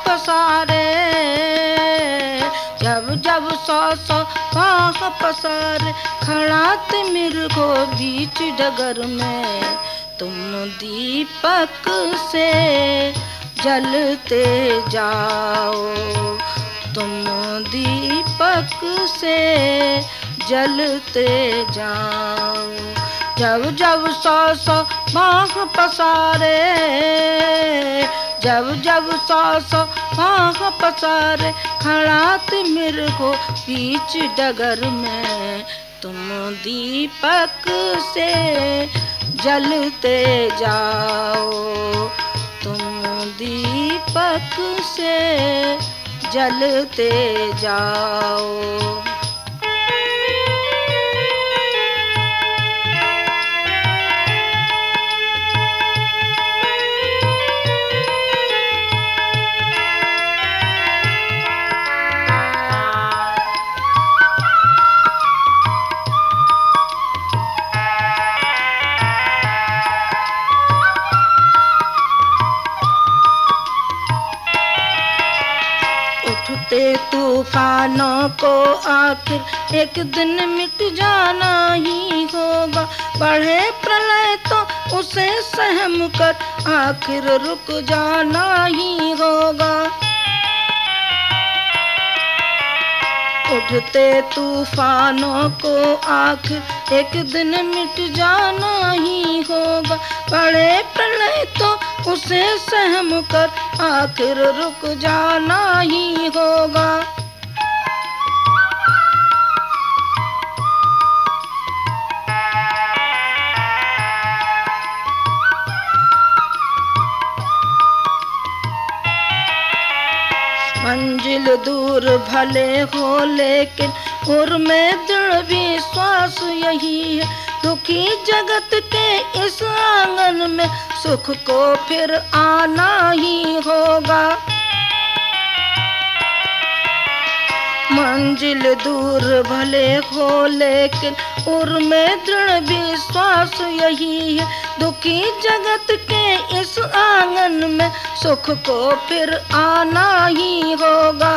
पसारे, जब जब सौ सौ बाह पसारे, खड़ा तिमिर को बीच डगर में। तुम दीपक से जलते जाओ, तुम दीपक से जलते जाओ। जब जब सौ सौ बाह पसारे, जब जब सौ सौ बाह पसारे, खड़ा तिमिर को बीच डगर में। तुम दीपक से जलते जाओ, तुम दीपक से जलते जाओ। तूफानों को आखिर एक दिन मिट जाना ही होगा, बढ़े प्रलय तो उसे सहम कर आखिर रुक जाना ही होगा। उठते तूफानों को आखिर एक दिन मिट जाना ही होगा, बढ़े प्रलय तो उसे सहम कर आखिर रुक जाना ही होगा। मंजिल दूर भले हो लेकिन उर्में दृढ़ विश्वास यही है, दुखी जगत के इस आंगन में सुख को फिर आना ही होगा। मंजिल दूर भले हो लेकिन उर्में दृढ़ विश्वास यही है, दुखी जगत के इस आंगन में सुख को फिर आना ही होगा।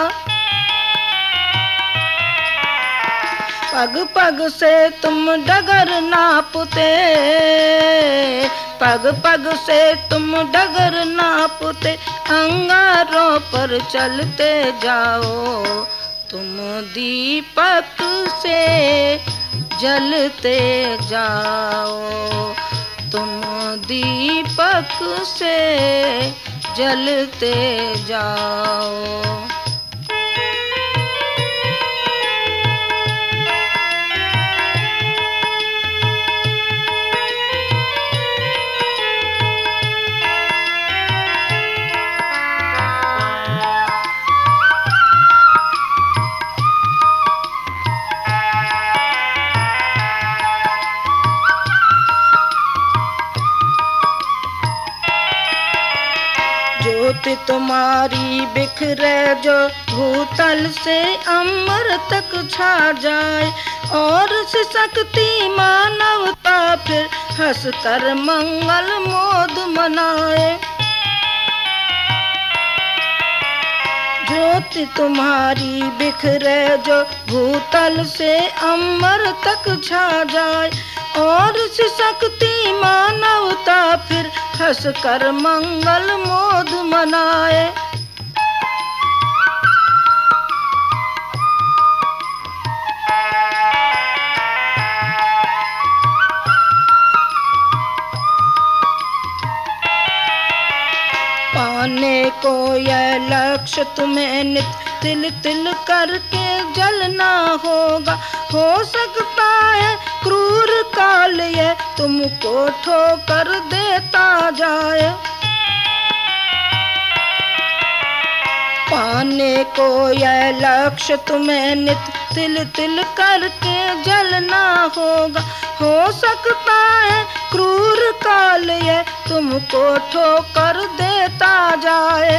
पग पग से तुम डगर नापते, पग पग से तुम डगर नापते, अंगारों पर चलते जाओ। तुम दीपक से जलते जाओ, तुम दीपक से जलते जाओ। ज्योति तुम्हारी बिखरे जो भूतल से अमर तक छा जाए, और सिसकती मानवता फिर हंस कर मंगल मोद मनाए। ज्योति तुम्हारी बिखरे जो भूतल से अमर तक छा जाए, और सिसकती मानवता फिर हंस कर मंगल मोद मनाए। पाने को यह लक्ष्य तुम्हें नित तिल तिल करके जलना होगा, हो सकता है क्रूर काल ये तुमको ठोकर देता जाए। पाने को यह लक्ष्य तुम्हें नित तिल तिल करके जलना होगा, हो सकता है क्रूर काल ये तुमको ठोकर देता जाए।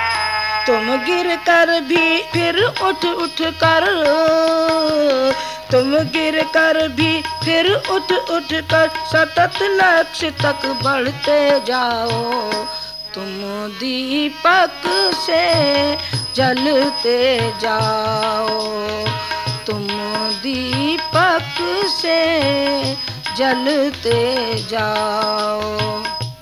तुम गिर कर भी फिर उठ उठ कर, तुम गिर कर भी फिर उठ उठ कर सतत लक्ष्य तक बढ़ते जाओ। तुम दीपक से जलते जाओ, तुम दीपक से जलते जाओ।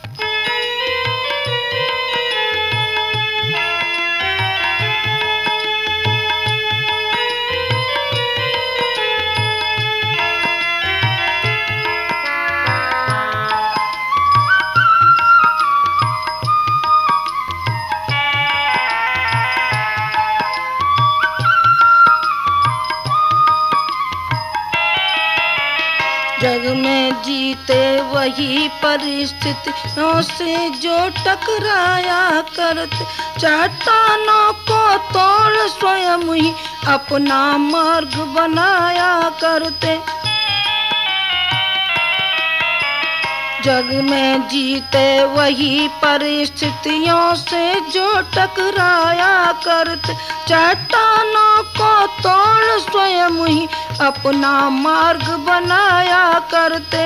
जग में जीते वही परिस्थितियों से जो टकराया करते, चट्टानों को तोड़ स्वयं ही अपना मार्ग बनाया करते। जग में जीते वही परिस्थितियों से जो टकराया करते, चट्टानों को तोड़ स्वयं ही अपना मार्ग बनाया करते।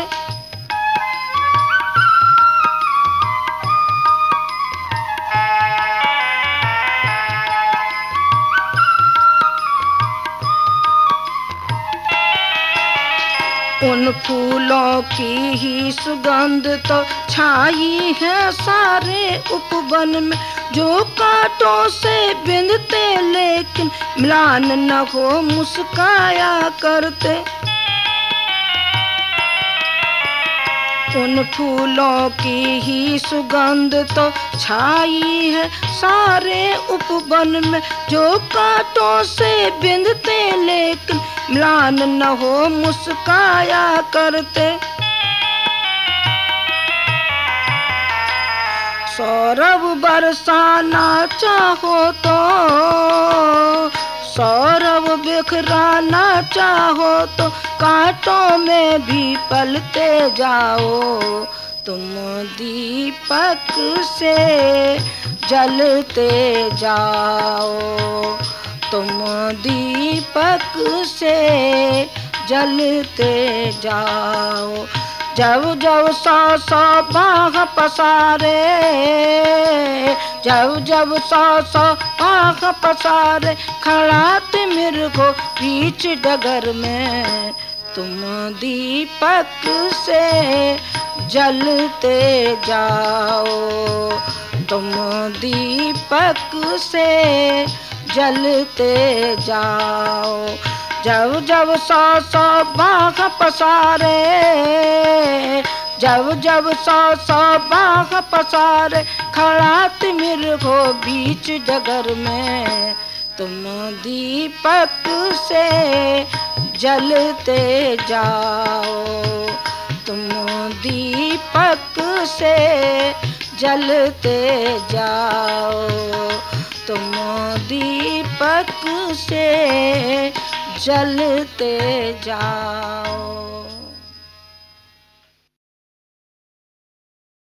उन फूलों की ही सुगंध तो छाई है सारे उपवन में, जो कांटों से बिंधते लेकिन म्लान न हो मुस्काया करते। उन फूलों की ही सुगंध तो छाई है सारे उपवन में, जो कांटों से बिंधते लेकिन म्लान न हो मुस्काया करते। सौरभ बरसाना चाहो तो, सौरभ बिखराना चाहो तो कांटों में भी पलते जाओ। तुम दीपक से जलते जाओ, तुम दीपक से जलते जाओ। जब जब सौ सौ बाह पसारे, जब जब सौ सौ बाह पसारे, खड़ा तिमिर को बीच डगर में, तुम दीपक से जलते जाओ, तुम दीपक से जलते जाओ। जब जब सौ सौ बाह पसारे, जब जब सौ सौ बाह पसारे, खड़ा तिमिर हो बीच डगर में, तुम दीपक से जलते जाओ, तुम दीपक से जलते जाओ, तुम दीपक से जलते जाओ।